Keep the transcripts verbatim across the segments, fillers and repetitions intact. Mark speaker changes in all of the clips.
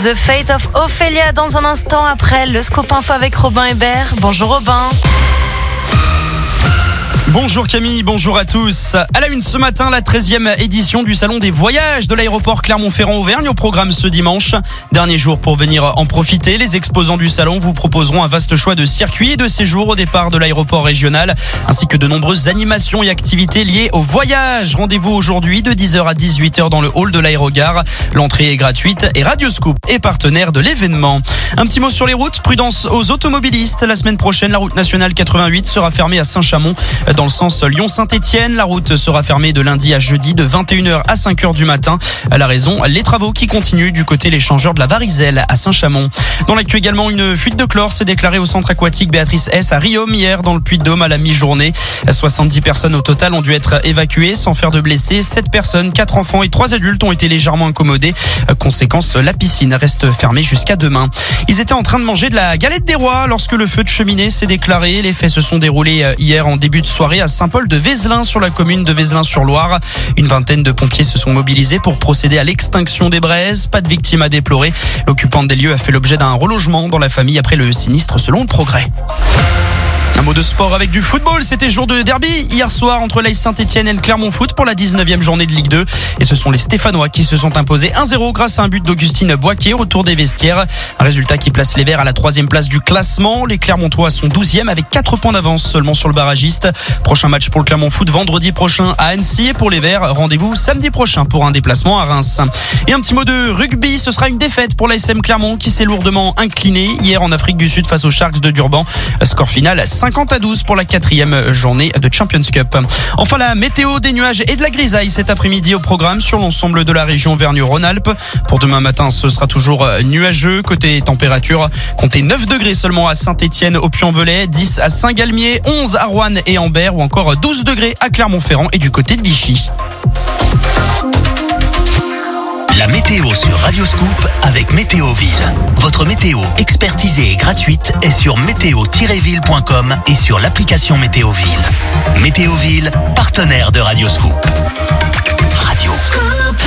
Speaker 1: The Fate of Ophelia dans un instant après le Scoop Info avec Robin Hébert. Bonjour Robin.
Speaker 2: Bonjour Camille, bonjour à tous. À la une ce matin, la treizième édition du Salon des voyages de l'aéroport Clermont-Ferrand-Auvergne au programme ce dimanche. Dernier jour pour venir en profiter. Les exposants du salon vous proposeront un vaste choix de circuits et de séjours au départ de l'aéroport régional, ainsi que de nombreuses animations et activités liées au voyage. Rendez-vous aujourd'hui de dix heures à dix-huit heures dans le hall de l'aérogare. L'entrée est gratuite et Radio Scoop est partenaire de l'événement. Un petit mot sur les routes. Prudence aux automobilistes. La semaine prochaine, la route nationale quatre-vingt-huit sera fermée à Saint-Chamond dans le sens Lyon-Saint-Étienne. La route sera fermée de lundi à jeudi de vingt et une heures à cinq heures du matin. À la raison, les travaux qui continuent du côté l'échangeur de la Varizelle à Saint-Chamond. Dans l'actu également, une fuite de chlore s'est déclarée au centre aquatique Béatrice S à Riom hier dans le Puy-de-Dôme à la mi-journée. soixante-dix personnes au total ont dû être évacuées sans faire de blessés. sept personnes, quatre enfants et trois adultes ont été légèrement incommodés. Conséquence, la piscine reste fermée jusqu'à demain. Ils étaient en train de manger de la galette des rois lorsque le feu de cheminée s'est déclaré. Les faits se sont déroulés hier en début de soirée à Saint-Paul-de-Vézelin sur la commune de Vézelin-sur-Loire. Une vingtaine de pompiers se sont mobilisés pour procéder à l'extinction des braises. Pas de victimes à déplorer. L'occupante des lieux a fait l'objet d'un relogement dans la famille après le sinistre selon le Progrès. Un mot de sport avec du football, c'était jour de derby hier soir entre l'A S Saint-Etienne et le Clermont Foot pour la dix-neuvième journée de Ligue deux. Et ce sont les Stéphanois qui se sont imposés un zéro grâce à un but d'Augustine Boisquet au retour des vestiaires. Un résultat qui place les Verts à la troisième place du classement. Les Clermontois sont douzième avec quatre points d'avance seulement sur le barragiste. Prochain match pour le Clermont Foot vendredi prochain à Annecy. Et pour les Verts, rendez-vous samedi prochain pour un déplacement à Reims. Et un petit mot de rugby, ce sera une défaite pour l'A S M Clermont qui s'est lourdement incliné hier en Afrique du Sud face aux Sharks de Durban. Score final cinquante à douze pour la quatrième journée de Champions Cup. Enfin, la météo, des nuages et de la grisaille cet après-midi au programme sur l'ensemble de la région Auvergne-Rhône-Alpes. Pour demain matin, ce sera toujours nuageux. Côté température, comptez neuf degrés seulement à Saint-Étienne, au Puy-en-Velay, dix à Saint-Galmier, onze à Roanne et Ambert ou encore douze degrés à Clermont-Ferrand et du côté de Vichy.
Speaker 3: La météo sur Radio Scoop avec Météoville. Votre météo expertisée et gratuite est sur météo tiret ville point com et sur l'application Météoville. Météoville, partenaire de Radio Scoop. Radio Scoop.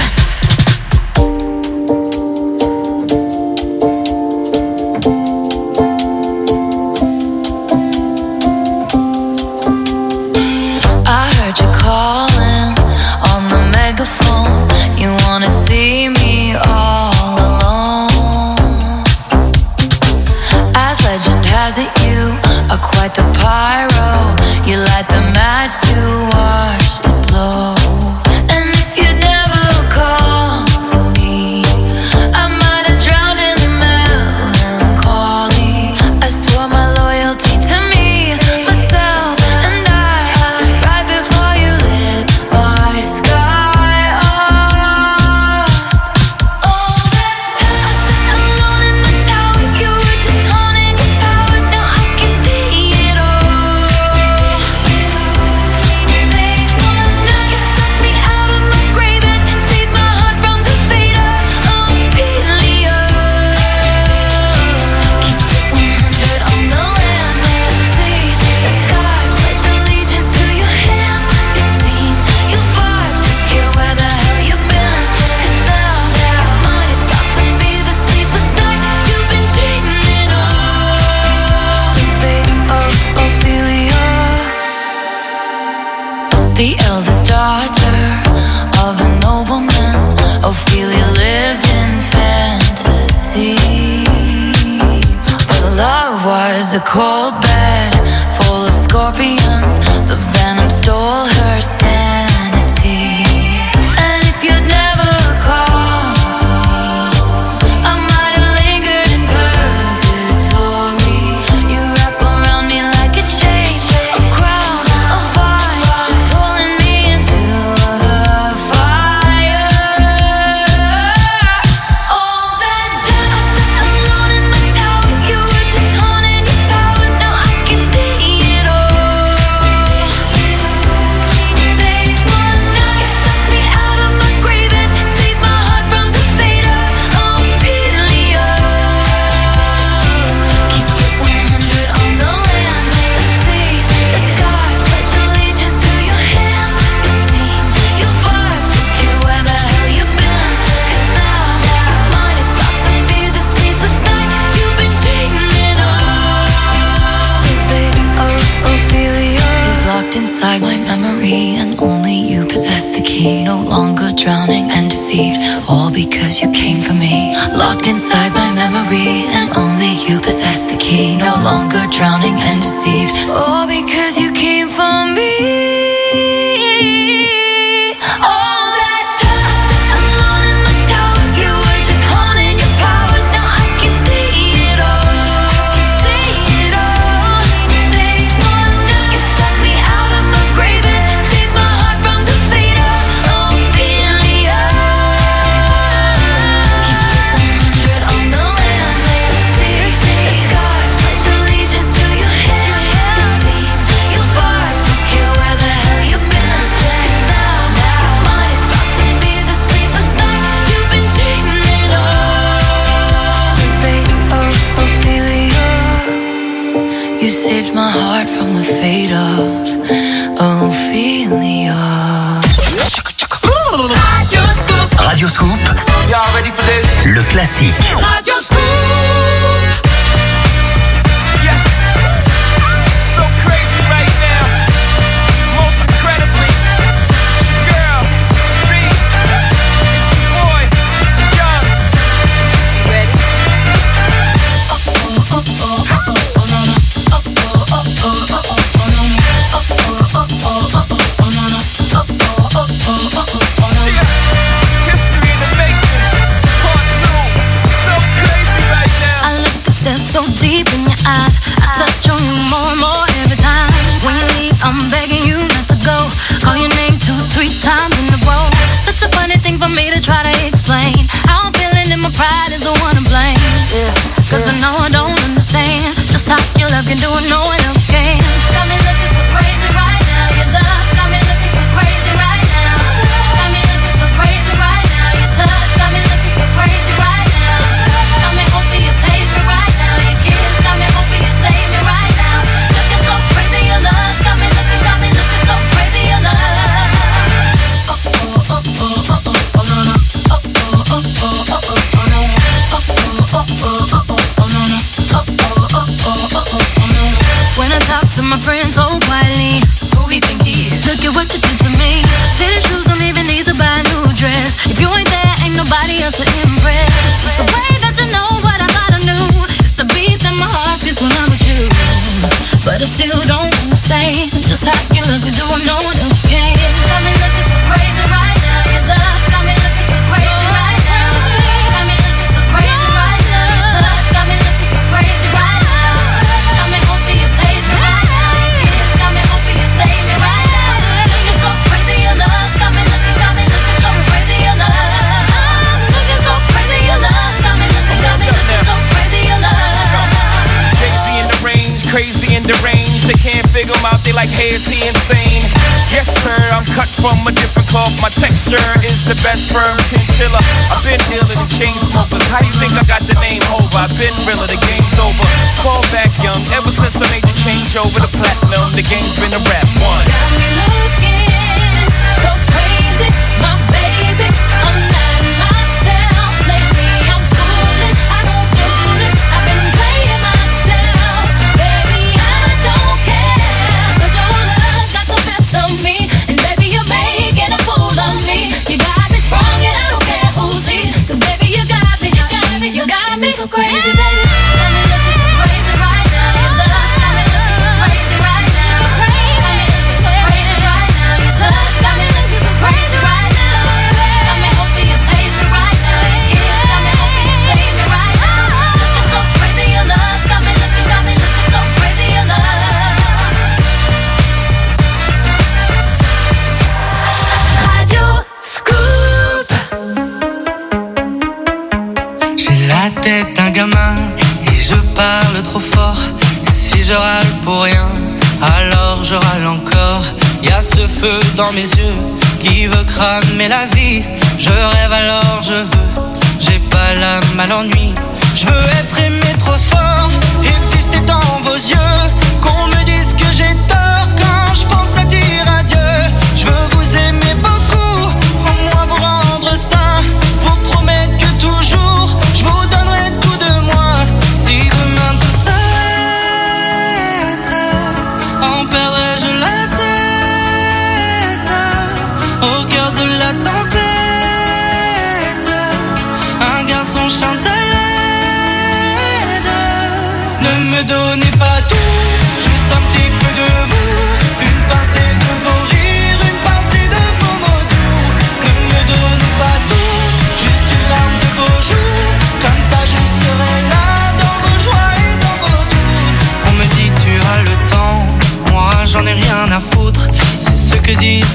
Speaker 4: I heard you calling on the megaphone. You wanna see me all alone. As legend has it, you are quite the pyro. You light the match to watch it blow. And if you'd never call for me, I might have drowned in the melancholy. I swore my loyalty to me, myself, and I, right before you lit my sky. The eldest daughter of a nobleman, Ophelia lived in fantasy. But love was a cold bed full of scorpions. The venom stole her sanity. And if you'd never called for me, I might have lingered in purgatory. You wrap around me like a chain, a crown, a vine, pulling me into the fire. All that time I sat alone in my tower, you were just haunting your powers. Now I can see it all. They possess the key. No longer drowning and deceived, all because you came for me. Locked inside my memory, and only you possess the key. No longer drowning and deceived, all because you came for me.
Speaker 5: You saved my heart from the fate of Ophelia.
Speaker 3: Radio Scoop. Radio Scoop.
Speaker 6: Y'all ready for this?
Speaker 3: Le classique.
Speaker 6: Radio Scoop. Yes. So crazy right now. Most incredibly. It's your girl, B. It's your boy, Young. You ready? Oh, oh, oh, oh, oh, oh.
Speaker 5: So deep in your eyes, I touch on you more and more every time. When you leave, I'm begging you not to go. Call your name two, three times in a row. Such a funny thing for me to try to explain. How I'm feeling and my pride is the one to blame. Yeah, Cause yeah. I know I don't understand just how your love can do it, no one else can. Got me looking so crazy right now. Your love's got me looking so crazy right now. Got me looking so crazy right now. Your touch got me looking so crazy right now. Got me hoping you page me right now. Got me hoping you save me right now. Looking so crazy, your love got me looking, got me looking so crazy, your love. Oh oh oh oh oh oh oh no no. Oh oh oh oh oh oh oh no. Oh oh oh oh oh oh oh no no. Oh oh oh oh oh oh no. When I talk to my friends so quietly, who we think he is? Look at what you did to me. Fitted shoes don't even need to buy a new dress. If you ain't there, ain't nobody else to impress. It's the way that you know what I thought I knew. It's the beat that my heart gets when I'm with you. But I still don't understand just how you look and do what no one else can. Got me looking so crazy right now. Your love's got me looking so crazy right now. Got me looking so crazy right now. Your touch got me looking so crazy right now. Got me hoping you page me right now. Your kiss got me hoping you save me right now. Looking so crazy, your love's got me looking, got me looking so crazy, your love. I'm looking so crazy, your love's got me looking, got me looking so crazy, your love.
Speaker 6: Crazy in the range, crazy in the range. They can't figure him out, they like, hey, is he insane? Yes, sir, I'm cut from a different cloth. My texture is the best firm chinchilla. I've been dealing in chain smokers. How do you think I got the name over? I've been realer, the game's over. Fall back young, ever since I made the change over to platinum, the game's been a rap one.
Speaker 5: Got me looking so crazy, my baby. I'm not myself lately. I'm foolish, I don't do this. I've been playing myself, baby. I don't care, 'cause your love got the best of me, and baby you're making a fool of me. You got me sprung and I don't care who sees, 'cause baby you got me, you got me, you got me so crazy, baby. Got me looking so crazy right now. Your love got me looking so crazy right now. Got me looking so crazy right now. Your touch got me looking so crazy right now. Got me hoping you page me right now. Your kiss got me hoping you save me right now. Looking so crazy, your love got me looking, got me looking so crazy, your love.
Speaker 4: Radio Scoop.
Speaker 7: J'ai la tête d'un gamin et je parle trop fort. Et si je râle pour rien, alors je râle encore. Y a ce feu dans mes yeux qui veut cramer la vie. Je rêve alors je veux, j'ai pas l'âme à l'ennui. Je veux être aimé trop fort, exister dans vos yeux. Qu'on me dise que j'ai tort quand je pense à dire adieu. Je veux vous aimer beaucoup, au moins vous rendre sain. Vous promettre que toujours je vous donnerai tout de moi. Si demain tout s'arrête, en perdrais-je la tête? Au cœur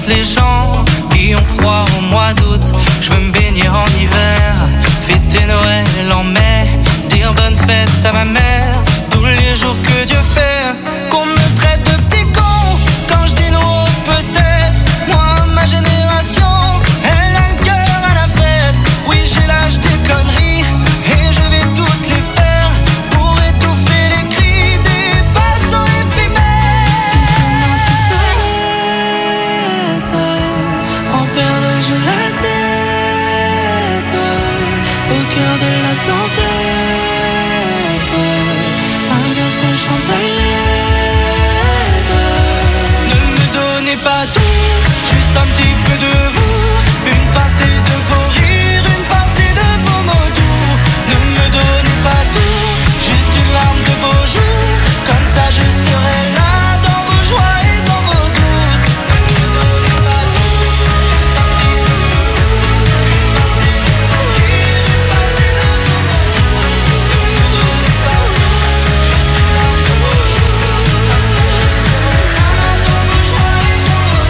Speaker 7: les gens qui ont froid au mois d'août. Je veux me baigner en hiver, fêter Noël en mai, dire bonne fête à ma mère tous les jours que Dieu fait. Qu'on me traite de petit con quand je dis non, peut-être. Moi, ma génération, elle a le cœur à la fête. Oui, j'ai l'âge des conneries et je vais toutes les faire pour étouffer les cris des passants éphémères. Si demain tout s'arrête, on perdrait-je la tête au cœur de la tempête? Un garçon chante à l'aide. Ne me donnez pas tout, juste un petit peu de vous. Une pincée de vos rires, une pincée de vos mots doux. Ne me donnez pas tout, juste une larme de vos joues. Comme ça je serai là dans vos joies et dans vos doutes. Ne me donnez pas tout, juste un petit peu de vous. Une pincée de vos rires, une pincée de vos mots doux. Ne me donnez pas tout, juste une larme de vos joues. Comme ça je serai là dans vos joies et dans vos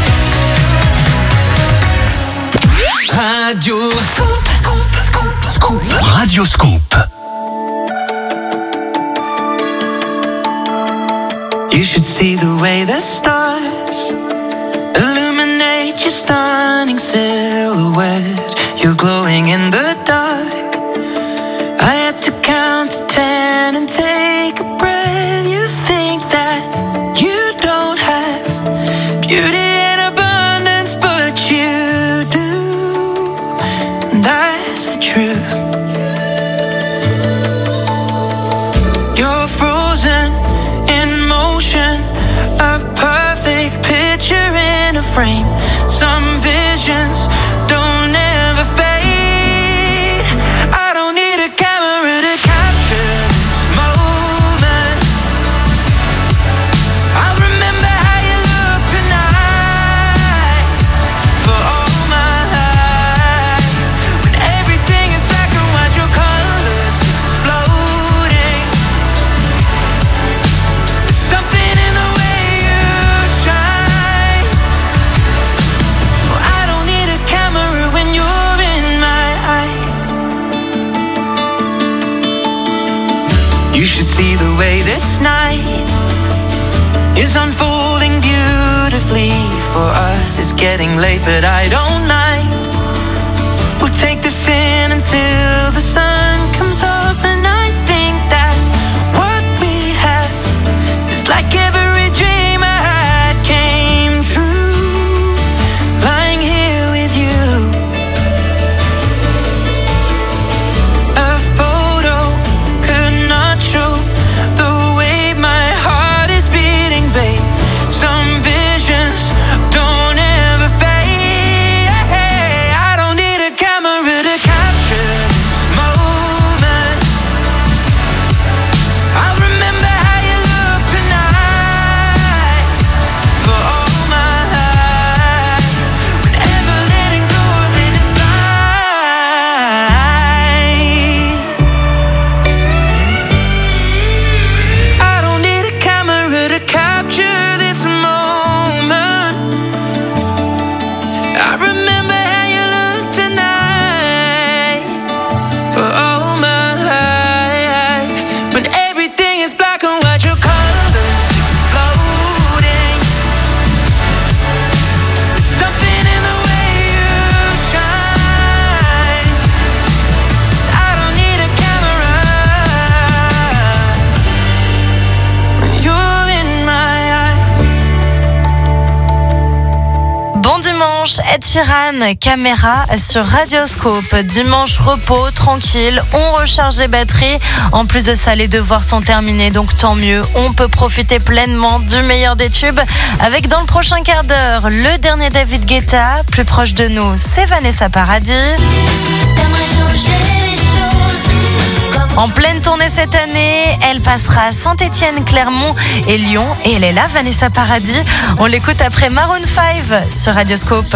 Speaker 7: doutes. Radio Scoop.
Speaker 3: Scoop. Radio Scoop.
Speaker 7: You should see the way the stars illuminate your stunning silhouette. You're glowing in the dark. I had to count to ten and take a breath. You think that you don't have beauty in abundance, but you do. And that's the truth. You're frozen in motion, a perfect picture in a frame. Some visions don't ever fade. I don't need a camera to capture this moment. I'll remember how you look tonight for all my life. When everything is black and white, your colors exploding. There's something in the way you shine. Well, I don't need a camera when you're in my eyes. You should see the way this night is unfolding beautifully for us. It's getting late, but I don't mind. We'll take this in until the sun comes up, and I think that what we have is like every dream I had came true. Lying here with you, a photo could not show the way my heart is beating, babe. Some visions don't ever fade. I don't need a camera to capture this moment. I'll remember how you look tonight for all my life. Whenever letting go of it inside. I don't need a camera to capture this moment. I remember how you look tonight for all my life. When everything is black and white, your colors exploding. There's something in the way you shine. I don't need a camera when you're in my eyes.
Speaker 1: Bon dimanche, Ed Sheeran, Caméra sur Radioscope. Dimanche repos, tranquille, on recharge les batteries. En plus de ça, les devoirs sont terminés, donc tant mieux. On peut profiter pleinement du meilleur des tubes. Avec dans le prochain quart d'heure, le dernier David Guetta. Plus proche de nous, c'est Vanessa Paradis. En pleine tournée cette année, elle passera à Saint-Étienne, Clermont et Lyon. Et elle est là, Vanessa Paradis. On l'écoute après Maroon cinq sur Radioscope.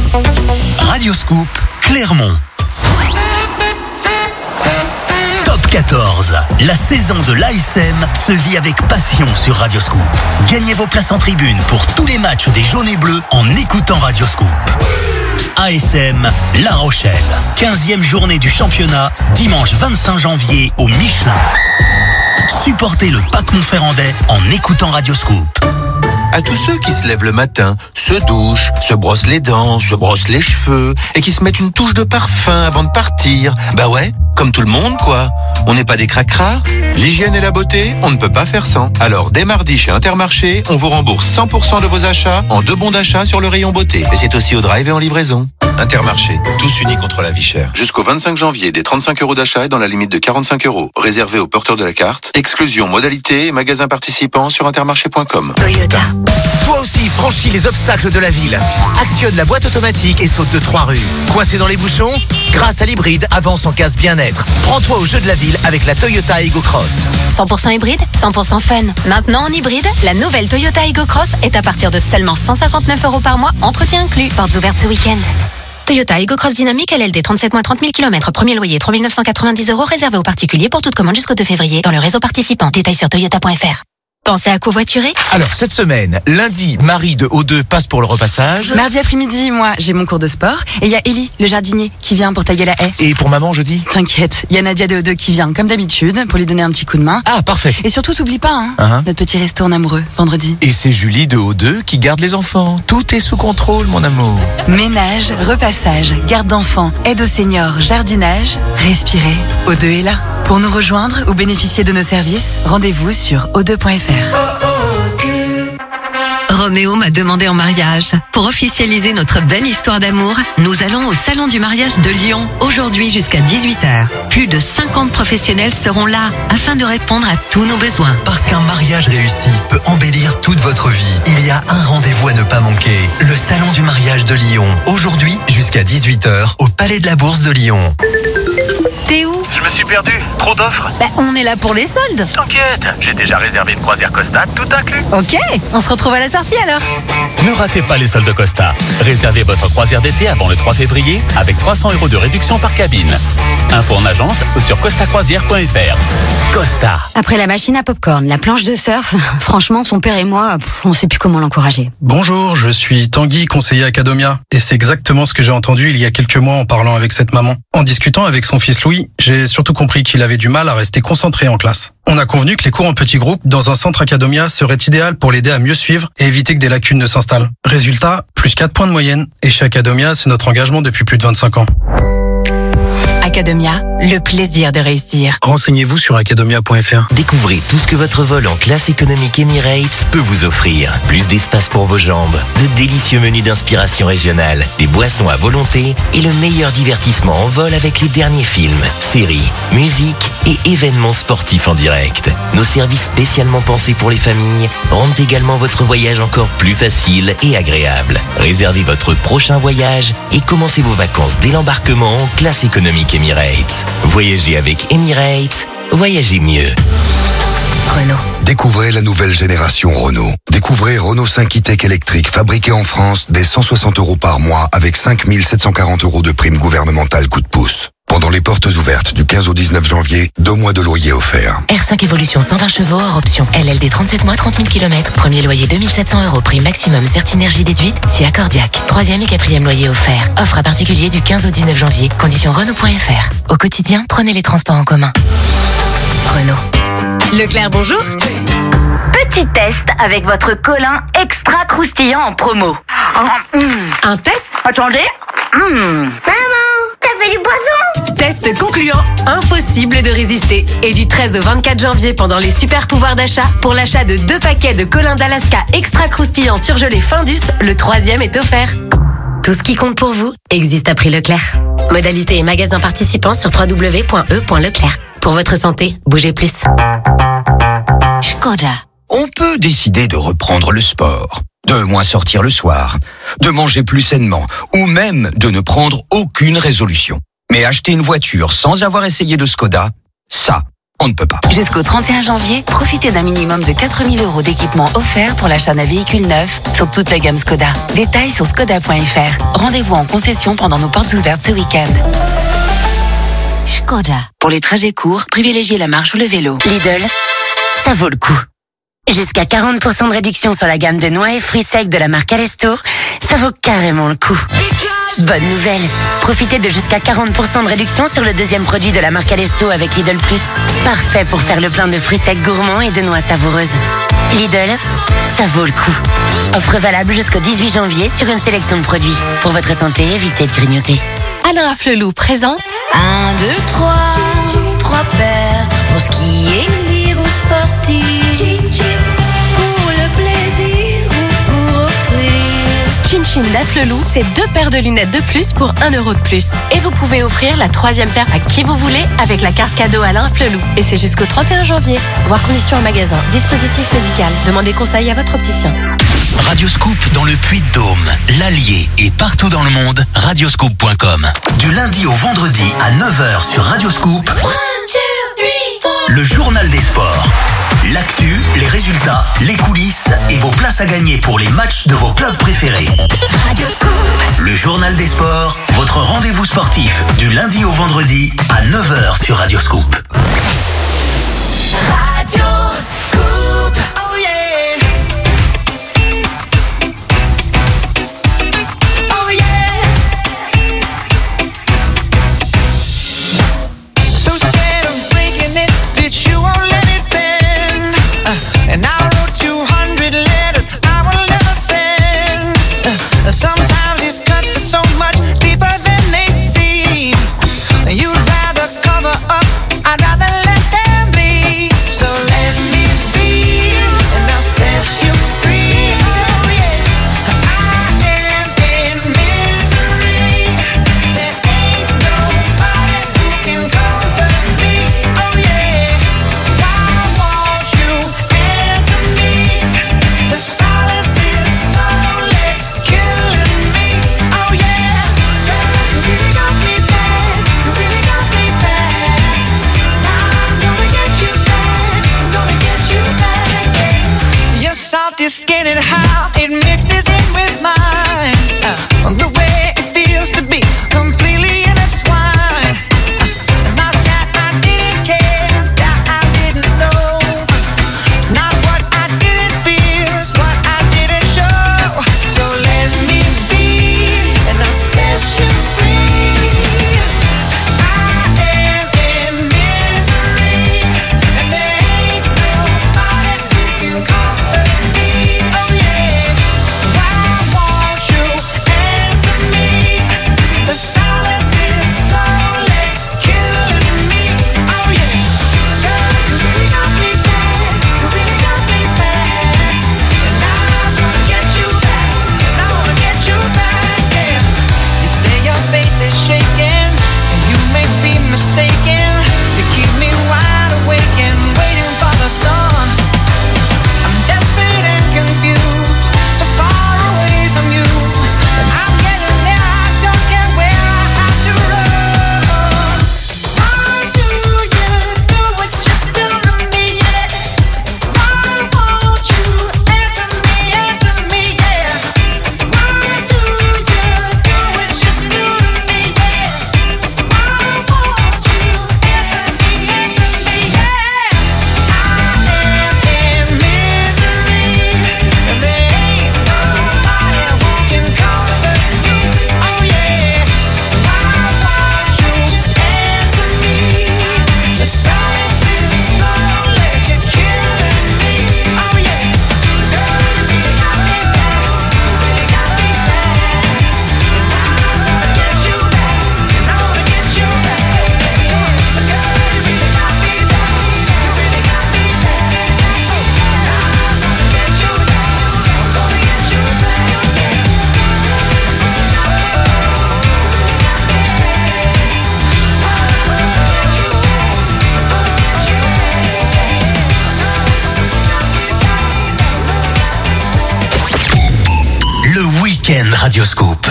Speaker 3: Radio Scoop, Clermont. Top quatorze. La saison de l'A S M se vit avec passion sur Radioscoop. Gagnez vos places en tribune pour tous les matchs des jaunes et bleus en écoutant Radioscoop. A S M La Rochelle. quinzième journée du championnat, dimanche vingt-cinq janvier au Michelin. Supportez le P A C Montferrandais en écoutant Radioscoop.
Speaker 8: À tous ceux qui se lèvent le matin, se douchent, se brossent les dents, se brossent les cheveux et qui se mettent une touche de parfum avant de partir. Bah ouais, comme tout le monde quoi. On n'est pas des cracras. L'hygiène et la beauté, on ne peut pas faire sans. Alors dès mardi chez Intermarché, on vous rembourse cent pour cent de vos achats en deux bons d'achat sur le rayon beauté. Et c'est aussi au drive et en livraison. Intermarché, tous unis contre la vie chère. Jusqu'au vingt-cinq janvier, des trente-cinq euros d'achat et dans la limite de quarante-cinq euros. Réservé aux porteurs de la carte. Exclusion, modalité et magasins participants sur intermarché point com.
Speaker 9: Toyota. Toi aussi, franchis les obstacles de la ville. Actionne la boîte automatique et saute de trois rues. Coincé dans les bouchons? Grâce à l'hybride, avance en casse bien-être. Prends-toi au jeu de la ville avec la Toyota Ego Cross.
Speaker 10: cent pour cent hybride, cent pour cent fun. Maintenant en hybride, la nouvelle Toyota Ego Cross est à partir de seulement cent cinquante-neuf euros par mois, entretien inclus. Portes ouvertes ce week-end. Toyota Ego Cross Dynamique L L D trente-sept mois trente mille kilomètres, premier loyer trois mille neuf cent quatre-vingt-dix euros réservé aux particuliers pour toute commande jusqu'au deux février dans le réseau participant. Détails sur toyota point f r. Pensez à covoiturer?
Speaker 9: Alors, cette semaine, lundi, Marie de O deux passe pour le repassage.
Speaker 11: Mardi après-midi, moi, j'ai mon cours de sport. Et il y a Ellie, le jardinier, qui vient pour tailler la haie.
Speaker 9: Et pour maman, jeudi?
Speaker 11: T'inquiète, il y a Nadia de O deux qui vient, comme d'habitude, pour lui donner un petit coup de main.
Speaker 9: Ah, parfait.
Speaker 11: Et surtout, t'oublies pas, hein,
Speaker 9: uh-huh.
Speaker 11: notre petit resto en amoureux, vendredi.
Speaker 9: Et c'est Julie de O deux qui garde les enfants. Tout est sous contrôle, mon amour.
Speaker 11: Ménage, repassage, garde d'enfants, aide aux seniors, jardinage. Respirez, O deux est là. Pour nous rejoindre ou bénéficier de nos services, rendez-vous sur o deux point f r.
Speaker 12: Roméo m'a demandé en mariage. Pour officialiser notre belle histoire d'amour, nous allons au Salon du mariage de Lyon, aujourd'hui jusqu'à dix-huit heures. Plus de cinquante professionnels seront là afin de répondre à tous nos besoins.
Speaker 3: Parce qu'un mariage réussi peut embellir toute votre vie, il y a un rendez-vous à ne pas manquer. Le Salon du mariage de Lyon, aujourd'hui jusqu'à dix-huit heures au Palais de la Bourse de Lyon.
Speaker 10: T'es où?
Speaker 13: Je me suis perdu, trop d'offres.
Speaker 10: Bah, on est là pour les soldes.
Speaker 13: T'inquiète, j'ai déjà réservé une croisière Costa, tout inclus.
Speaker 10: Ok, on se retrouve à la sortie alors.
Speaker 14: Ne ratez pas les soldes Costa. Réservez votre croisière d'été avant le trois février avec trois cents euros de réduction par cabine. Info en agence ou sur costa croisière point f r. Costa.
Speaker 10: Après la machine à popcorn, la planche de surf, franchement, son père et moi, pff, on sait plus comment l'encourager.
Speaker 15: Bonjour, je suis Tanguy, conseiller Academia. Et c'est exactement ce que j'ai entendu il y a quelques mois en parlant avec cette maman. En discutant avec son fils Louis, j'ai surtout compris qu'il avait du mal à rester concentré en classe. On a convenu que les cours en petits groupes dans un centre Academia seraient idéal pour l'aider à mieux suivre et éviter que des lacunes ne s'installent. Résultat, plus quatre points de moyenne. Et chez Academia, c'est notre engagement depuis plus de vingt-cinq ans.
Speaker 11: Academia, le plaisir de réussir.
Speaker 15: Renseignez-vous sur academia point f r.
Speaker 16: Découvrez tout ce que votre vol en classe économique Emirates peut vous offrir. Plus d'espace pour vos jambes, de délicieux menus d'inspiration régionale, des boissons à volonté et le meilleur divertissement en vol avec les derniers films, séries, musique et événements sportifs en direct. Nos services spécialement pensés pour les familles rendent également votre voyage encore plus facile et agréable. Réservez votre prochain voyage et commencez vos vacances dès l'embarquement en classe économique Emirates. Voyagez avec Emirates, voyagez mieux.
Speaker 10: Renault.
Speaker 17: Découvrez la nouvelle génération Renault. Découvrez Renault cinq e-Tech électrique fabriqué en France dès cent soixante euros par mois avec cinq mille sept cent quarante euros de prime gouvernementale coup de pouce. Pendant les portes ouvertes du quinze au dix-neuf janvier, deux mois de loyer offerts.
Speaker 18: R cinq Evolution cent vingt chevaux hors option. L L D trente-sept mois trente mille kilomètres. Premier loyer deux mille sept cents euros. Prix maximum Certinergie déduite si accordiaque. Troisième et quatrième loyer offert. Offre à particulier du quinze au dix-neuf janvier. Conditions Renault point f r. Au quotidien, prenez les transports en commun. Renault.
Speaker 10: Leclerc, bonjour.
Speaker 19: Petit test avec votre colin extra croustillant en promo. Oh, mm.
Speaker 10: Un test?
Speaker 19: Attendez. Mm. Maman, t'as fait du poisson?
Speaker 10: Test concluant, impossible de résister. Et du treize au vingt-quatre janvier, pendant les super pouvoirs d'achat, pour l'achat de deux paquets de colin d'Alaska extra croustillant surgelé Findus, le troisième est offert.
Speaker 18: Tout ce qui compte pour vous existe à prix Leclerc. Modalité et magasins participants sur w w w point e point leclerc. Pour votre santé, bougez plus.
Speaker 20: Skoda. On peut décider de reprendre le sport, de moins sortir le soir, de manger plus sainement, ou même de ne prendre aucune résolution. Mais acheter une voiture sans avoir essayé de Skoda, ça, on ne peut pas.
Speaker 11: Jusqu'au trente et un janvier, profitez d'un minimum de quatre mille euros d'équipement offert pour l'achat d'un véhicule neuf sur toute la gamme Skoda. Détails sur skoda point f r. Rendez-vous en concession pendant nos portes ouvertes ce week-end.
Speaker 18: Skoda. Pour les trajets courts, privilégiez la marche ou le vélo.
Speaker 21: Lidl, ça vaut le coup. Jusqu'à quarante pour cent de réduction sur la gamme de noix et fruits secs de la marque Alesto, ça vaut carrément le coup. Bonne nouvelle, profitez de jusqu'à quarante pour cent de réduction sur le deuxième produit de la marque Alesto avec Lidl Plus. Parfait pour faire le plein de fruits secs gourmands et de noix savoureuses. Lidl, ça vaut le coup. Offre valable jusqu'au dix-huit janvier sur une sélection de produits. Pour votre santé, évitez de grignoter.
Speaker 22: Alain Afflelou présente
Speaker 23: Un, deux, trois, trois paires pour skier, lire ou sortir, pour le plaisir ou pour offrir.
Speaker 22: Chin Chin d'Afflelou, c'est deux paires de lunettes de plus pour un euro de plus. Et vous pouvez offrir la troisième paire à qui vous voulez avec la carte cadeau Alain Afflelou. Et c'est jusqu'au trente et un janvier. Voir conditions en magasin. Dispositif médical. Demandez conseil à votre opticien.
Speaker 3: Radioscoop dans le Puy-de-Dôme, l'Allier et partout dans le monde, radioscoop point com. Du lundi au vendredi à neuf heures sur Radioscoop, le journal des sports. L'actu, les résultats, les coulisses et vos places à gagner pour les matchs de vos clubs préférés.
Speaker 23: Radioscoop.
Speaker 3: Le journal des sports, votre rendez-vous sportif du lundi au vendredi à neuf heures sur Radioscoop.
Speaker 23: Radioscoop. Oh yeah.
Speaker 24: Sometimes these cuts are so much deeper than they seem. You'd rather cover up, I'd rather let them be. So let me be, and I'll set you free. Oh yeah, I am in misery. There ain't nobody who can comfort me. Oh yeah, why won't you answer me? The silence is slowly killing me. Oh yeah, you really got me bad. You really got me bad. I'm gonna get you back. I'm gonna get you back. Yeah. Your salty skin and how it mixes in with mine. Uh, the way it feels to be completely intertwined. Uh, not that I didn't care, it's that I didn't know. It's not what I didn't feel, it's what I didn't show. So let me be, and I'll set you free. I am in misery, and there ain't nobody who can comfort me. Oh yeah, why won't you answer me? The silence is slowly killing me. Oh yeah, girl, you really got me bad. You really got me bad, and I'm gonna get you back, and I wanna get you back. Yeah, you say your faith is shaking, and you may be mistaken. You keep me wide awake and waiting for the sun. I'm desperate and confused, so far away from you, and I'm getting there. I don't care where I have to run. Why do you do what you do to me? Yeah. Why won't you answer me? Answer me, yeah. Why do you do what you do to me? Yeah. Why won't you answer me? Answer me, yeah. I am in misery, and there ain't nobody who can comfort me. Oh yeah, why won't you answer me? The silence is slowly killing me. Oh yeah, girl, you really got me bad. You really got me bad, and I'm gonna get you back, and I wanna get you back. Girl, you really got me bad. You really got me bad, and I'm gonna get you back. I'm gonna get you back.
Speaker 3: Le week-end Radioscoop.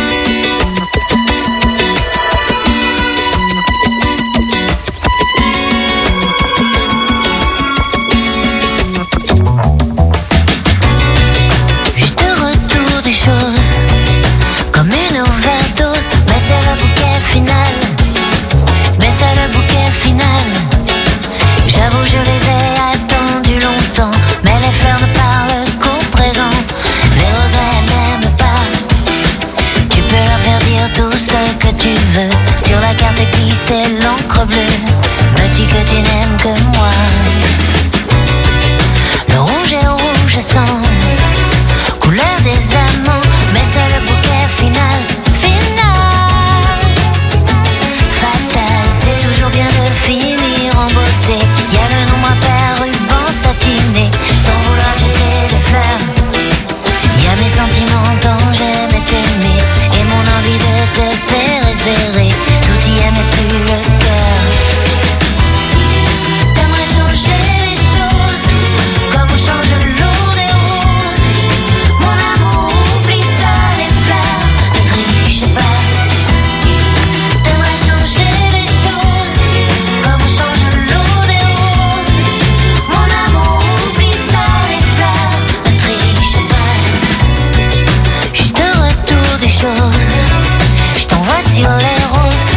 Speaker 23: Juste retour des choses, comme une overdose, mais c'est le bouquet final. Mais c'est le c'est l'encre bleue. Me dis que tu n'aimes que moi. Le rouge est rouge sang, couleur des amants, mais c'est le bouquet final. Final, fatal, c'est toujours bien de finir en beauté. Y a le nombre impair, ruban satiné, sans vouloir jeter des fleurs. Y a mes sentiments dont j'aimais t'aimer, et mon envie de te serrer, serrer. Tout y est mais plus le cœur. T'aimerais changer les choses, comme on change l'eau des roses. Mon amour, oublie ça, les fleurs, ne triche pas. T'aimerais changer les choses, comme on change l'eau des roses. Mon amour, oublie ça, les fleurs, ne triche pas. Juste un retour des choses, je t'envoie sur les roses.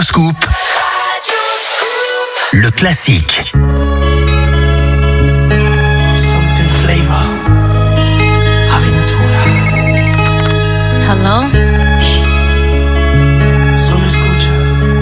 Speaker 3: Radioscoop, le classique.
Speaker 7: Something flavor. Aventura.
Speaker 1: Hello?
Speaker 7: Solo escucha.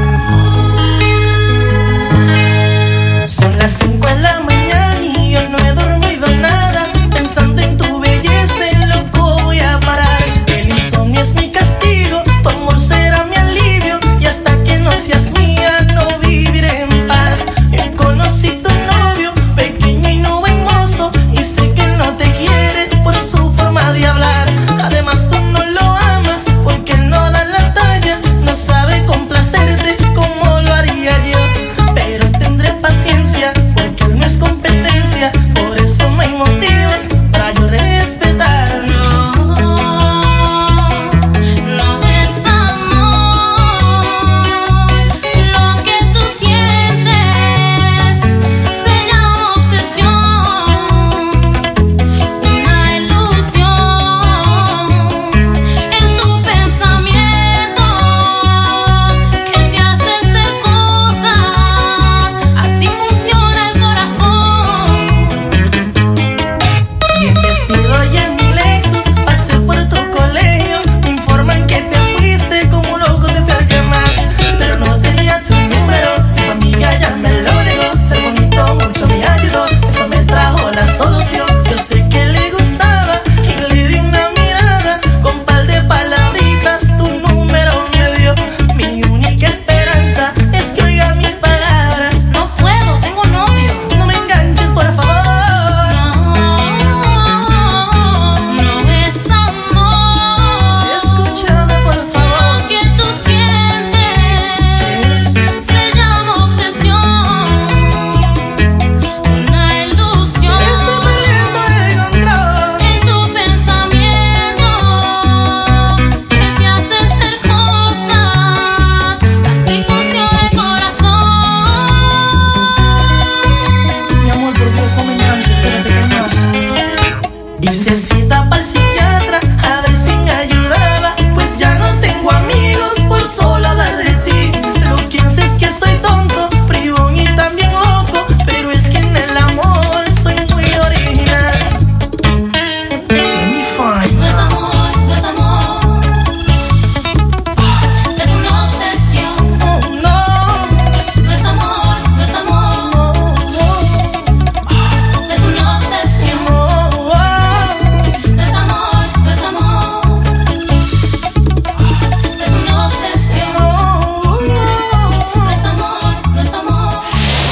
Speaker 7: Son las cinco de la mañana y yo no he dormido nada. Pensando en tu belleza, en loco voy a parar. El insomnio es mi castigo, tu amor será mi alivio. Y hasta que no seas mía, no viviré en paz. Yo conocí tu novio, pequeño y no buen mozo, y sé que él no te quiere por su forma de hablar. Además tú no lo amas porque él no da la talla, no sabe complacerte como lo haría yo. Pero tendré paciencia porque él no es competencia, por eso no hay motivos para yo respetar. Yo sé que le gustaba y le di una mirada, con par de palabritas tu número me dio. Mi única esperanza es que oiga mis palabras.
Speaker 2: No puedo, tengo novio.
Speaker 7: No me enganches, por favor.
Speaker 2: No, no es amor.
Speaker 7: Escúchame, por favor.
Speaker 2: Lo que tú sientes se llama obsesión, una ilusión. En tu pensamiento que te hace hacer cosas, así funciona el corazón.
Speaker 7: Mi amor, por Dios, no me enganches, espérate que hay más. Hice cita para el psiquiatra a ver si me ayudaba, pues ya no tengo amigos por solo hablar de ti. Lo que sé es que soy tonto, bribón y también loco, pero es que en el amor soy muy original. Let me find.
Speaker 2: No es amor, no es amor, es una obsesión.
Speaker 7: Oh, no.
Speaker 2: No es amor, no es amor, es una obsesión.
Speaker 7: Oh, oh.
Speaker 2: No es amor, no es amor, es una obsesión.
Speaker 7: Oh, oh.
Speaker 2: No es amor, no es amor.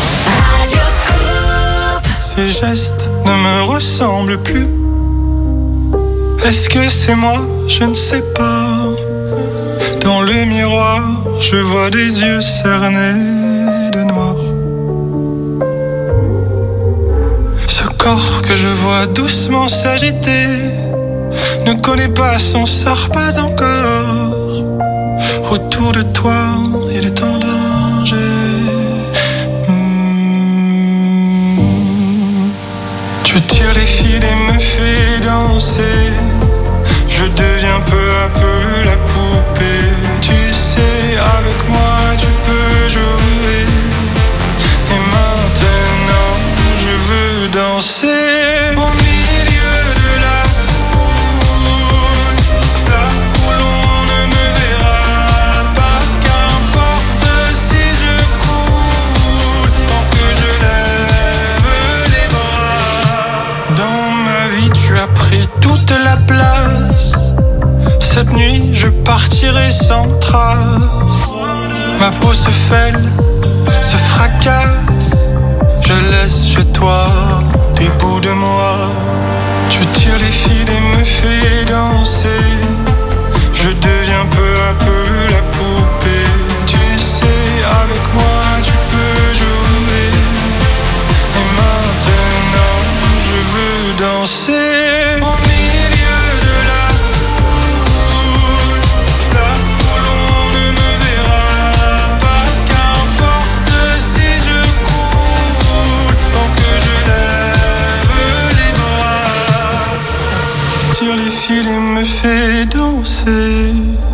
Speaker 4: Ces gestes ne me ressemblent plus. Est-ce que c'est moi? Je ne sais pas. Dans le miroir, je vois des yeux cernés de noir. Ce corps que je vois doucement s'agiter ne connaît pas son sort, pas encore. Autour de toi, il est en danger. Hmm. Tu tires les fils et me fais danser. Je deviens peu à peu la poupée. Tu sais, avec moi tu peux jouer. Et maintenant je veux danser au milieu de la foule, là où l'on ne me verra pas. Qu'importe si je coule, tant que je lève les bras. Dans ma vie tu as pris toute la place. Cette nuit je partirai sans trace. Ma peau se fêle, se fracasse. Je laisse chez toi des bouts de moi. Tu tires les fils et me fais danser. Je deviens peu à peu la poupée. Tu sais, avec moi tu peux jouer. Et maintenant je veux danser au milieu de la foule, là où l'on ne me verra pas. Qu'importe si je coule, tant que je lève les bras. Tu tires les fils et me fais danser.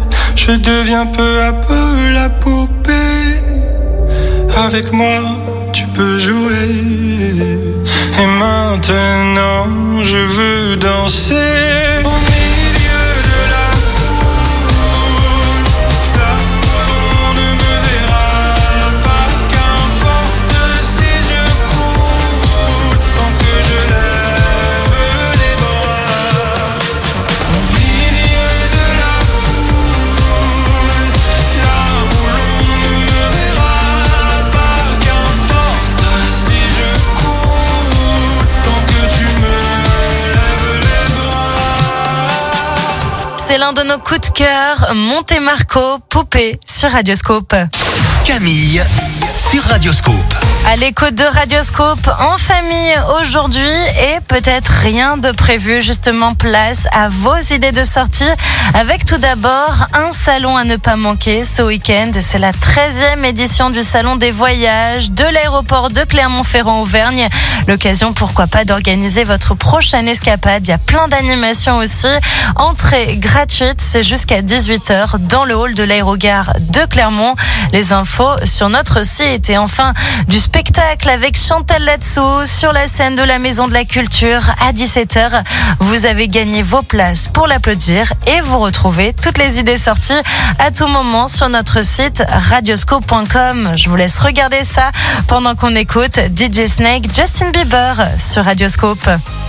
Speaker 4: Je deviens peu à peu la poupée. Avec moi, tu peux jouer. Et maintenant, je veux danser au milieu de la foule. Là où on ne me verra pas. Qu'importe si je coule, tant que je lève les bras. Au milieu de la foule, là où l'on ne me verra pas. Qu'importe si je coule, tant que tu me lèves les bras.
Speaker 1: C'est l'un de nos coups de cœur, Montemarco, Poupée sur Radioscope.
Speaker 3: Camille sur Radioscope.
Speaker 1: À l'écoute de Radioscope en famille aujourd'hui et peut-être rien de prévu, justement place à vos idées de sortie avec tout d'abord un salon à ne pas manquer ce week-end. C'est la treizième édition du salon des voyages de l'aéroport de Clermont-Ferrand-Auvergne. L'occasion, pourquoi pas, d'organiser votre prochaine escapade. Il y a plein d'animations aussi. Entrée gratuite, c'est jusqu'à dix-huit heures dans le hall de l'aérogare de Clermont. Les infos sur notre site. Et enfin, du spectacle avec Chantal Latsou sur la scène de la Maison de la Culture à dix-sept heures. Vous avez gagné vos places pour l'applaudir et vous retrouvez toutes les idées sorties à tout moment sur notre site radioscope point com. Je vous laisse regarder ça pendant qu'on écoute D J Snake, Justin Bieber sur Radioscope.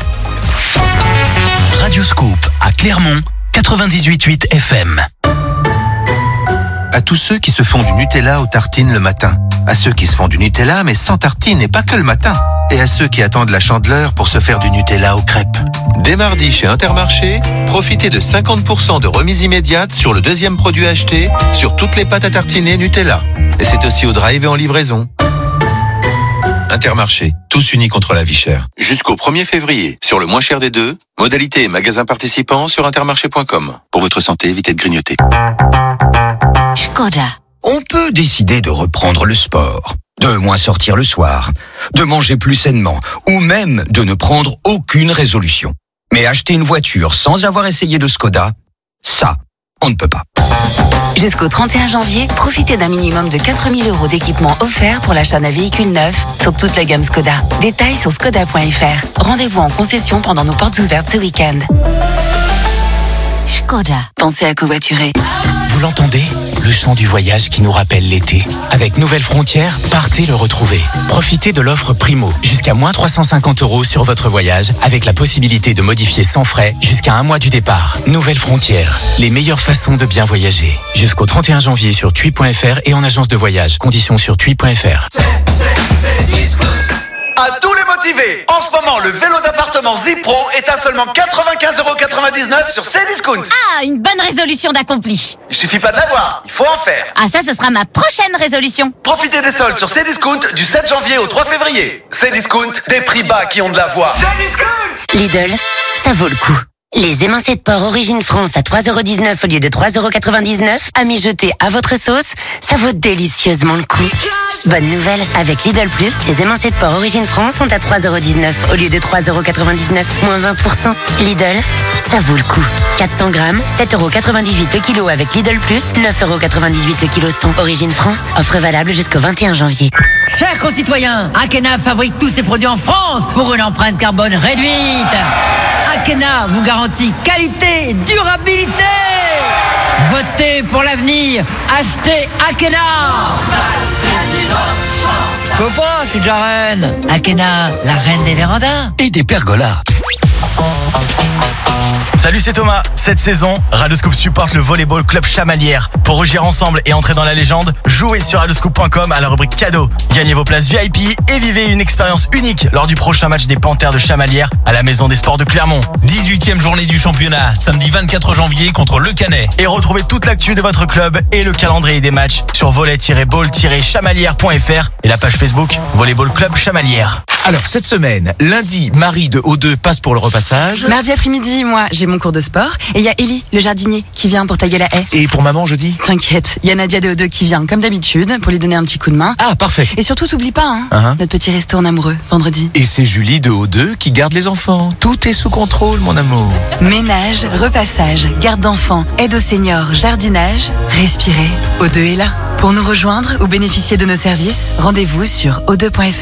Speaker 3: Radioscope à Clermont, quatre-vingt-dix-huit virgule huit F M.
Speaker 5: À tous ceux qui se font du Nutella aux tartines le matin. À ceux qui se font du Nutella mais sans tartines et pas que le matin. Et à ceux qui attendent la Chandeleur pour se faire du Nutella aux crêpes. Dès mardi chez Intermarché, profitez de cinquante pour cent de remise immédiate sur le deuxième produit acheté sur toutes les pâtes à tartiner Nutella. Et c'est aussi au drive et en livraison. Intermarché, tous unis contre la vie chère. Jusqu'au premier février, sur le moins cher des deux, modalités et magasins participants sur intermarché point com. Pour votre santé, évitez de grignoter.
Speaker 21: Skoda.
Speaker 20: On peut décider de reprendre le sport, de moins sortir le soir, de manger plus sainement, ou même de ne prendre aucune résolution. Mais acheter une voiture sans avoir essayé de Skoda, ça, on ne peut pas.
Speaker 10: Jusqu'au trente et un janvier, profitez d'un minimum de quatre mille euros d'équipement offert pour l'achat d'un véhicule neuf sur toute la gamme Skoda. Détails sur skoda point f r. Rendez-vous en concession pendant nos portes ouvertes ce week-end. Skoda. Pensez à covoiturer.
Speaker 6: Vous l'entendez ? Le chant du voyage qui nous rappelle l'été. Avec Nouvelles Frontières, partez le retrouver. Profitez de l'offre Primo, jusqu'à moins trois cent cinquante euros sur votre voyage, avec la possibilité de modifier sans frais jusqu'à un mois du départ. Nouvelles Frontières, les meilleures façons de bien voyager. Jusqu'au trente et un janvier sur T U I point F R et en agence de voyage. Conditions sur T U I point F R.
Speaker 8: À tous les motivés, en ce moment, le vélo d'appartement Zipro est à seulement quatre-vingt-quinze euros quatre-vingt-dix-neuf sur Cdiscount.
Speaker 9: Ah, une bonne résolution d'accompli.
Speaker 8: Il suffit pas de l'avoir, il faut en faire.
Speaker 9: Ah, ça, ce sera ma prochaine résolution.
Speaker 8: Profitez des soldes sur Cdiscount du sept janvier au trois février. Cdiscount, des prix bas qui ont de la voix.
Speaker 21: Lidl, ça vaut le coup. Les émincés de porc Origine France à trois euros dix-neuf au lieu de trois euros quatre-vingt-dix-neuf, à mijoter à votre sauce, ça vaut délicieusement le coup. Bonne nouvelle, avec Lidl Plus, les émincés de porc Origine France sont à trois euros dix-neuf au lieu de trois euros quatre-vingt-dix-neuf, moins vingt pour cent. Lidl, ça vaut le coup. quatre cents grammes, sept euros quatre-vingt-dix-huit le kilo avec Lidl Plus, neuf euros quatre-vingt-dix-huit le kilo son. Origine France, offre valable jusqu'au vingt et un janvier.
Speaker 25: Chers concitoyens, Akena fabrique tous ses produits en France pour une empreinte carbone réduite. Akena vous garantit qualité, durabilité. Votez pour l'avenir. Achetez Akena. Je peux pas, je suis déjà reine. Akena, la reine des vérandas.
Speaker 3: Et des pergolas.
Speaker 26: Salut, c'est Thomas. Cette saison, Radioscope supporte le Volleyball Club Chamalières. Pour rougir ensemble et entrer dans la légende, jouez sur radioscope point com à la rubrique cadeau. Gagnez vos places V I P et vivez une expérience unique lors du prochain match des Panthères de Chamalières à la Maison des Sports de Clermont.
Speaker 27: dix-huitième journée du championnat, samedi vingt-quatre janvier contre Le Canet.
Speaker 26: Et retrouvez toute l'actu de votre club et le calendrier des matchs sur volley ball chamalières point f r et la page Facebook Volleyball Club Chamalières.
Speaker 28: Alors, cette semaine, lundi, Marie de O deux passe pour le repas.
Speaker 12: repassage.
Speaker 11: Mardi après-midi, moi, j'ai mon cours de sport. Et il y a Ellie, le jardinier, qui vient pour tailler la haie.
Speaker 12: Et pour maman, jeudi?
Speaker 11: T'inquiète, il y a Nadia de O deux qui vient, comme d'habitude, pour lui donner un petit coup de main.
Speaker 12: Ah, parfait.
Speaker 11: Et surtout, t'oublies pas, hein,
Speaker 12: Uh-huh.
Speaker 11: notre petit resto en amoureux, vendredi.
Speaker 12: Et c'est Julie de O deux qui garde les enfants. Tout est sous contrôle, mon amour.
Speaker 11: Ménage, repassage, garde d'enfants, aide aux seniors, jardinage, respirez. O deux est là. Pour nous rejoindre ou bénéficier de nos services, rendez-vous sur o deux point f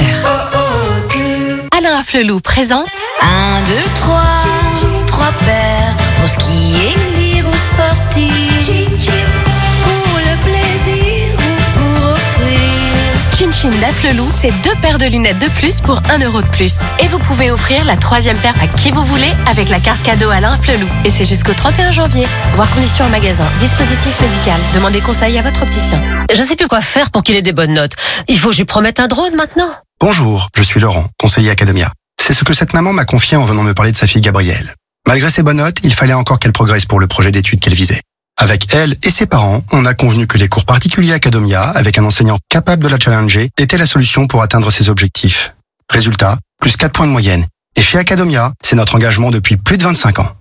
Speaker 11: r.
Speaker 22: Alain Afflelou présente
Speaker 23: Un, deux, trois, trois paires pour skier, lire ou sortir, pour le plaisir ou pour offrir.
Speaker 22: Chin Chin d'Afflelou, c'est deux paires de lunettes de plus pour un euro de plus. Et vous pouvez offrir la troisième paire à qui vous voulez avec la carte cadeau Alain Afflelou. Et c'est jusqu'au trente et un janvier. Voir conditions en magasin. Dispositif médical. Demandez conseil à votre opticien.
Speaker 13: Je ne sais plus quoi faire pour qu'il ait des bonnes notes. Il faut que je lui promette un drone maintenant.
Speaker 14: Bonjour, je suis Laurent, conseiller Academia. C'est ce que cette maman m'a confié en venant me parler de sa fille Gabrielle. Malgré ses bonnes notes, il fallait encore qu'elle progresse pour le projet d'études qu'elle visait. Avec elle et ses parents, on a convenu que les cours particuliers Academia, avec un enseignant capable de la challenger, étaient la solution pour atteindre ses objectifs. Résultat, plus quatre points de moyenne. Et chez Academia, c'est notre engagement depuis plus de vingt-cinq ans.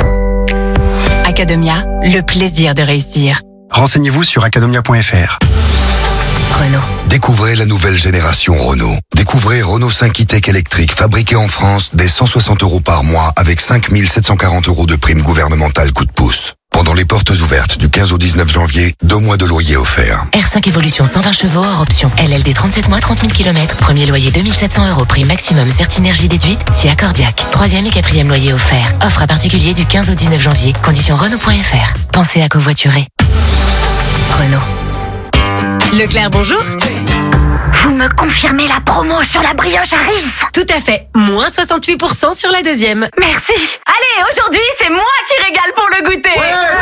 Speaker 11: Academia, le plaisir de réussir.
Speaker 14: Renseignez-vous sur academia point f r.
Speaker 11: Renault.
Speaker 15: Découvrez la nouvelle génération Renault. Découvrez Renault cinq e-Tech électrique fabriqué en France dès cent soixante euros par mois avec cinq mille sept cent quarante euros de prime gouvernementale coup de pouce. Pendant les portes ouvertes du quinze au dix-neuf janvier, deux mois de loyer offerts.
Speaker 18: R cinq Evolution cent vingt chevaux hors option. L L D trente-sept mois, trente mille kilomètres. Premier loyer deux mille sept cents euros. Prix maximum Certinergie déduite si accordiaque. Troisième et quatrième loyer offert. Offre à particulier du quinze au dix-neuf janvier. Conditions Renault point f r. Pensez à covoiturer. Renault.
Speaker 22: Leclerc, bonjour.
Speaker 9: Vous me confirmez la promo sur la brioche Harris?
Speaker 22: Tout à fait. Moins soixante-huit pour cent sur la deuxième.
Speaker 9: Merci. Allez, aujourd'hui, c'est moi qui régale pour le goûter.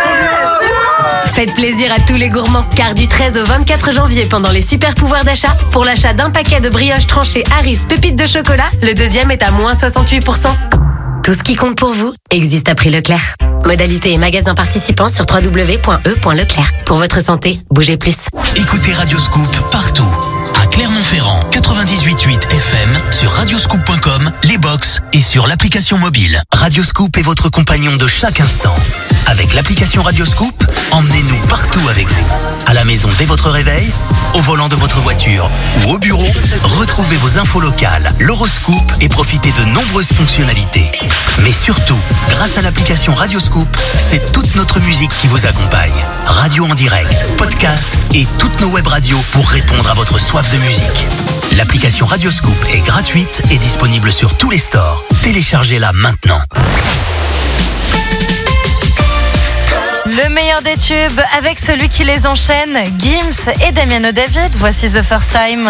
Speaker 22: Faites plaisir à tous les gourmands, car du treize au vingt-quatre janvier, pendant les super pouvoirs d'achat, pour l'achat d'un paquet de brioches tranchées Harris pépites de chocolat, le deuxième est à moins soixante-huit pour cent.
Speaker 21: Tout ce qui compte pour vous existe à prix Leclerc. Modalité et magasin participants sur w w w point e point leclerc. Pour votre santé, bougez plus.
Speaker 3: Écoutez Radio Scoop partout. À Clermont-Ferrand, quatre-vingt-dix-huit virgule huit F M, sur radioscoop point com, les box et sur l'application mobile. Radio Scoop est votre compagnon de chaque instant. Avec l'application Radio Scoop, emmenez-nous partout avec vous. À la maison dès votre réveil, au volant de votre voiture ou au bureau, retrouvez vos infos locales, l'horoscope et profitez de nombreuses fonctionnalités. Mais surtout, grâce à l'application Radio Scoop, c'est toute notre musique qui vous accompagne. Radio en direct, podcast et toutes nos web radios pour répondre à votre soif de musique. L'application Radio Scoop est gratuite et disponible sur tous les stores. Téléchargez-la maintenant.
Speaker 1: Le meilleur des tubes avec celui qui les enchaîne, Gims et Damiano David. Voici The First Time.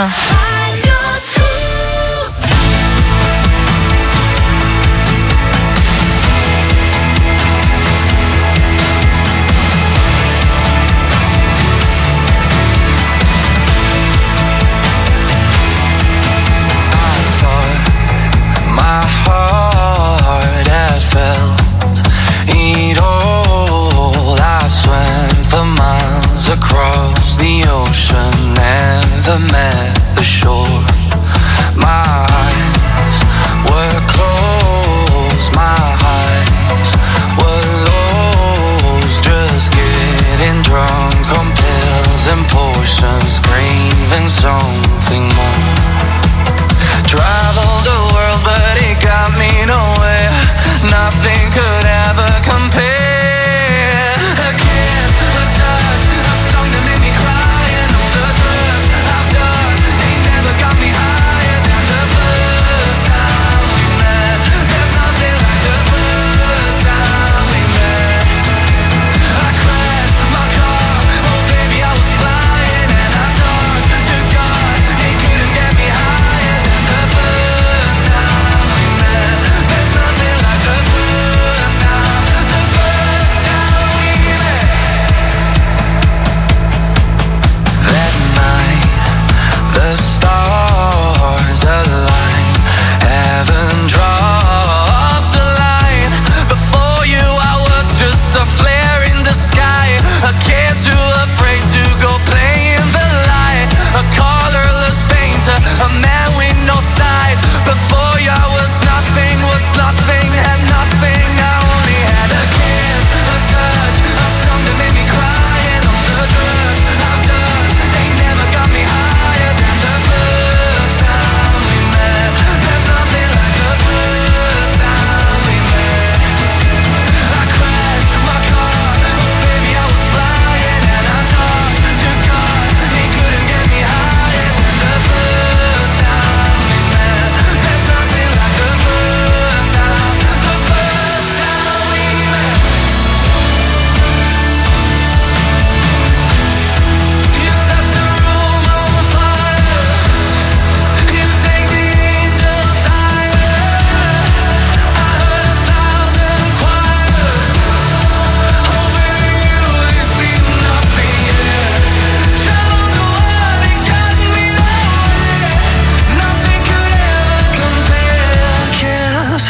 Speaker 7: Across the ocean, never met the shore.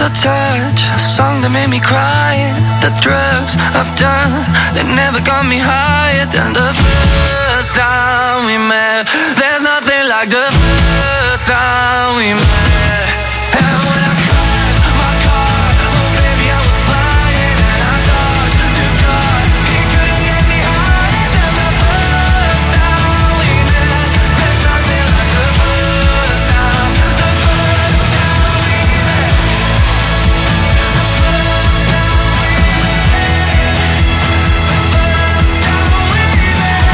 Speaker 7: gentle touch, a song that made me cry. The drugs I've done, they never got me higher than the first time we met. There's nothing like the first time we met. And when I crashed my car, oh baby I was flying, and I talked to God, He couldn't get me higher than the first time we met. There's nothing like the first time, the first time we met. The first time we met. The first time we met.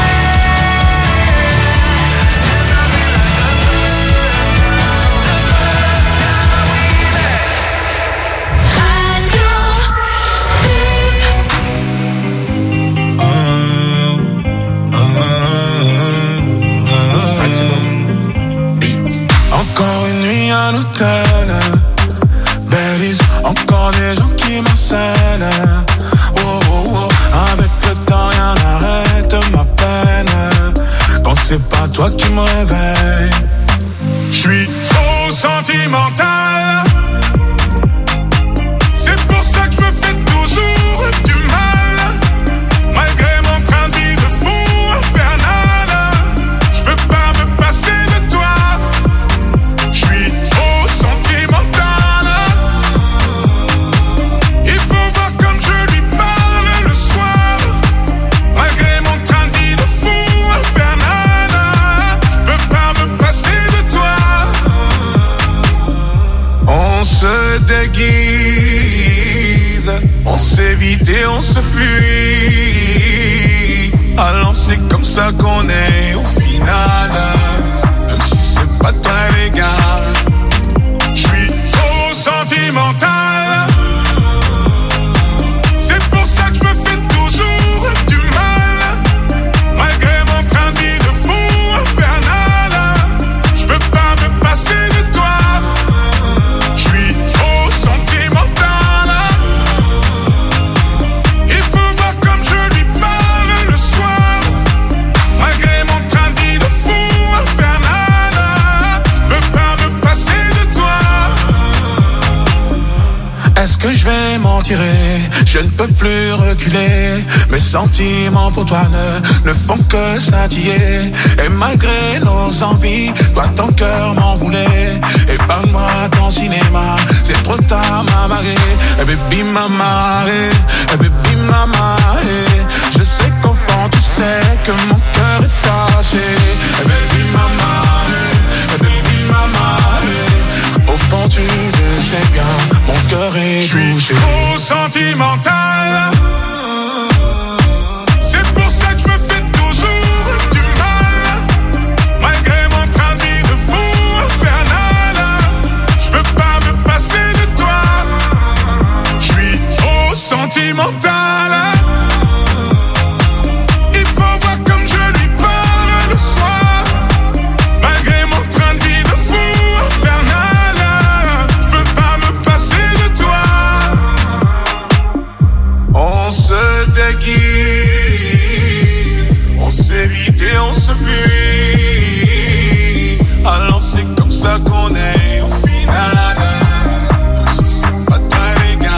Speaker 7: There's nothing like the first time, the first time we met. Radio
Speaker 2: Encore une nuit à l'hôtel, Belize, encore des gens qui m'enseignent. Oh, oh, oh. Avec le temps rien n'arrête ma peine. Quand c'est pas toi qui me réveille, j'suis trop sentimental. C'est pour ça que je me fais toujours du mal. Malgré mon train de vie de fou infernal, j'peux pas me passer de toi. J'suis trop sentimental. Il faut voir comme je lui parle le soir. Malgré mon train de vie de fou infernal, j'peux pas me passer de toi. On se déguise, on s'évite et on se fuit. Alors c'est comme ça qu'on est au final, même si c'est pas très légal. J'suis trop sentimental. C'est pour ça que je me fais toujours du mal. Malgré mon train de vie de fou infernal, j'peux pas me passer de toi. J'suis trop sentimental. Il faut voir comme je lui parle le soir. Malgré mon train de vie de fou infernal, j'peux pas me passer de toi. Est-ce que je vais m'en tirer? Je ne peux plus reculer. Mes sentiments pour toi ne, ne font que scintiller. Et malgré nos envies, toi ton cœur m'en voulait. Épargne-moi ton cinéma, c'est trop tard ma marée. Eh baby ma marée, eh baby ma marée. Je sais qu'au fond tu sais que mon cœur est taché. Eh baby ma marée, eh baby ma marée. Au fond tu le sais bien, mon cœur est touché. J'suis trop sentimental. C'est pour ça que je me fais toujours du mal. Malgré mon train de vie de fou infernal, j'peux pas me passer de toi. J'suis trop sentimental. Il faut voir comme je lui parle le soir. Malgré mon train de vie de fou infernal, j'peux pas me passer de toi. On se déguise, on s'évite et on se fuit. Alors c'est comme ça qu'on est au final, même si c'est pas très légal.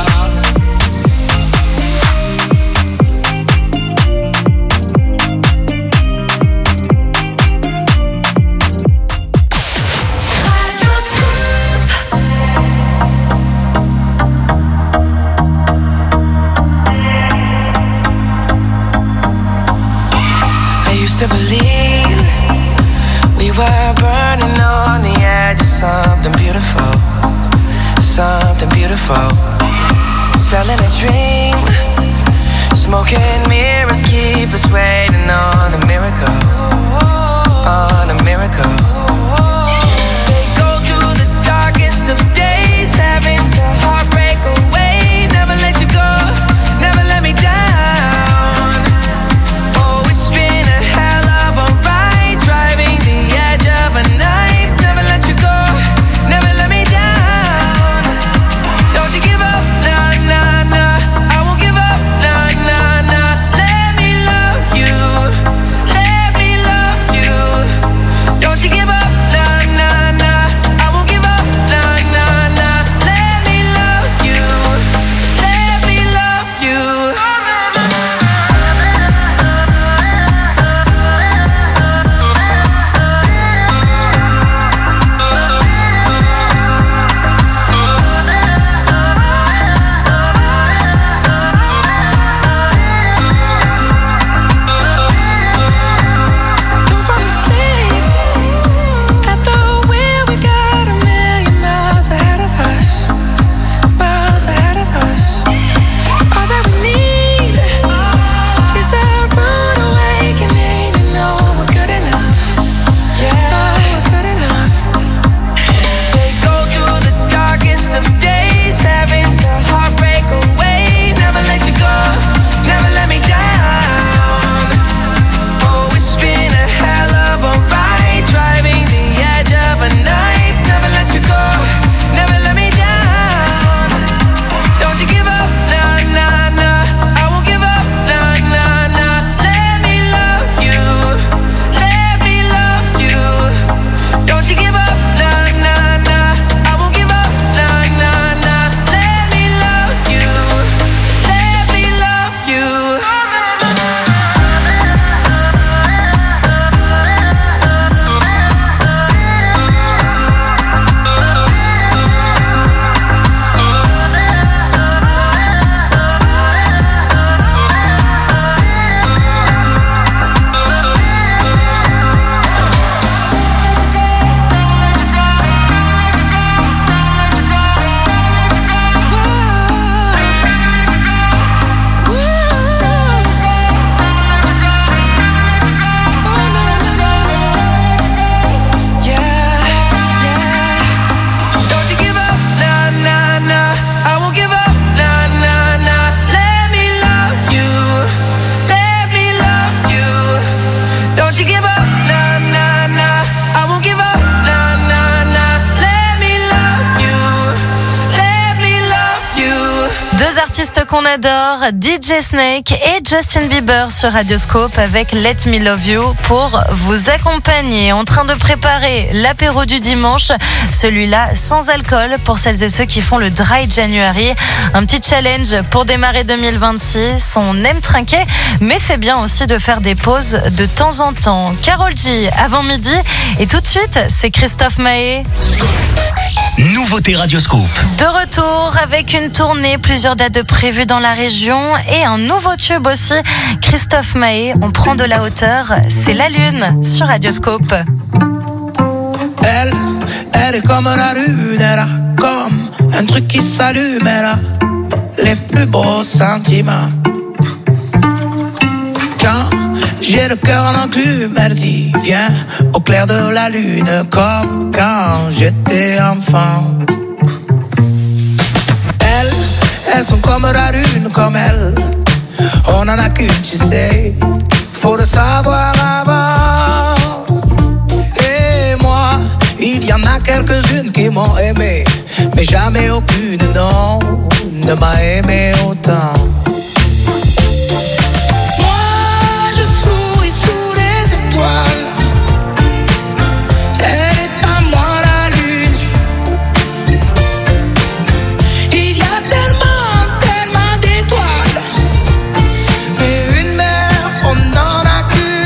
Speaker 7: I used to believe we were burning on the edge of something beautiful, something beautiful. Selling a dream, smoking mirrors keep us waiting on a miracle, on a miracle. Stay cold through the darkest of days, having to heartbreak away. Never let you go, never let me down. Oh, it's been a hell of a ride, driving the edge of a knife. Never let you go, never let me down. Don't you give up, nah, nah, nah. I won't give up, nah, nah, nah. Let me love you, let me love you. Don't you give up,
Speaker 1: artistes qu'on adore, D J Snake et Justin Bieber sur Radioscope avec Let Me Love You pour vous accompagner. En train de préparer l'apéro du dimanche, celui-là sans alcool pour celles et ceux qui font le Dry January. Un petit challenge pour démarrer deux mille vingt-six. On aime trinquer, mais c'est bien aussi de faire des pauses de temps en temps. Karol G avant midi et tout de suite, c'est Christophe Maé.
Speaker 3: Nouveauté Radioscope.
Speaker 1: De retour avec une tournée, plusieurs dates de prévues dans la région et un nouveau tube aussi. Christophe Maé, on prend de la hauteur, c'est La Lune sur Radioscope.
Speaker 4: Elle, elle est comme la lune, elle a comme un truc qui s'allume, elle a les plus beaux sentiments. Quand j'ai le cœur en enclume, elle dit viens au clair de la lune, comme quand j'étais enfant. Elles, elles sont comme la lune, comme elle. On en a qu'une, tu sais, faut le savoir avant. Et moi, il y en a quelques-unes qui m'ont aimé, mais jamais aucune, non, ne m'a aimé autant. Elle est à moi la lune. Il y a tellement, tellement d'étoiles, mais une mère, on n'en a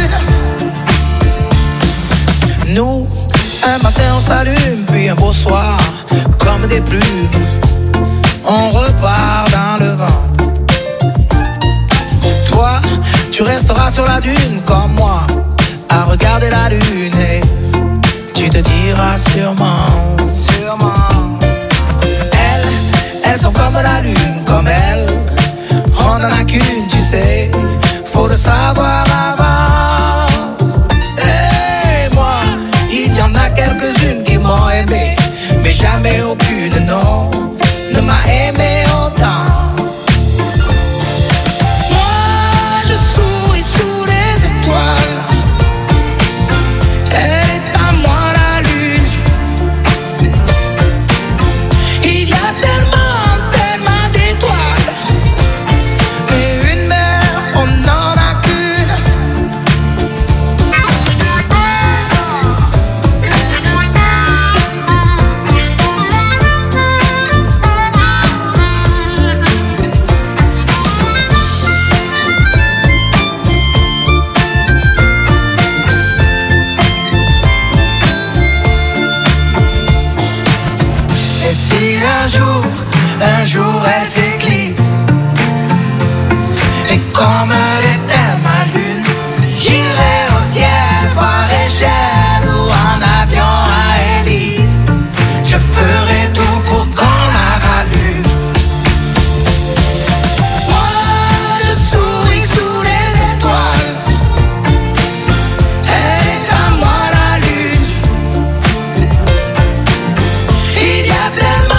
Speaker 4: qu'une. Nous, un matin on s'allume, puis un beau soir, comme des plumes, on repart dans le vent. Toi, tu resteras sur la dune comme moi, à regarder la lune et tu te diras sûrement, sûrement. Elles, elles sont comme la lune, comme elle. On en a qu'une, tu sais, faut le savoir avant. Et moi, il y en a quelques-unes qui m'ont aimé, mais jamais aucune, non, ne m'a aimé autant. Moi, je souris sous les étoiles. Un jour elle s'éclipse et comme elle était ma lune, j'irai au ciel voir échelle ou en avion à hélice. Je ferai tout pour qu'on la rallume. Moi je souris sous les étoiles. Elle est à moi la lune. Il y a tellement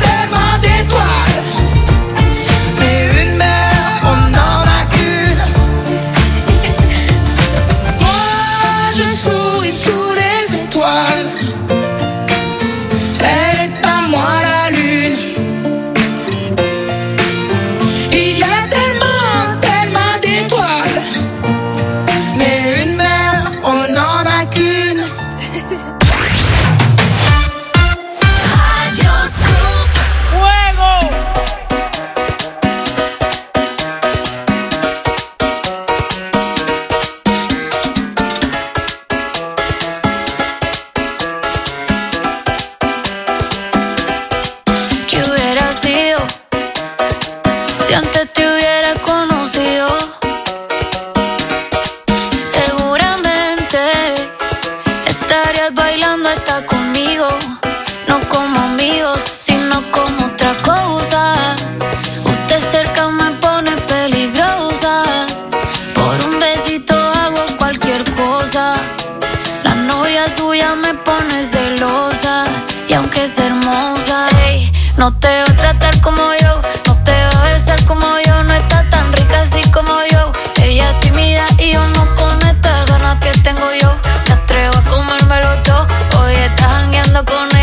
Speaker 5: no te va a tratar como yo, no te va a besar como yo, no está tan rica así como yo. Ella es tímida y yo no con estas ganas que tengo yo. Me atrevo a comérmelo todo, hoy estás jangueando con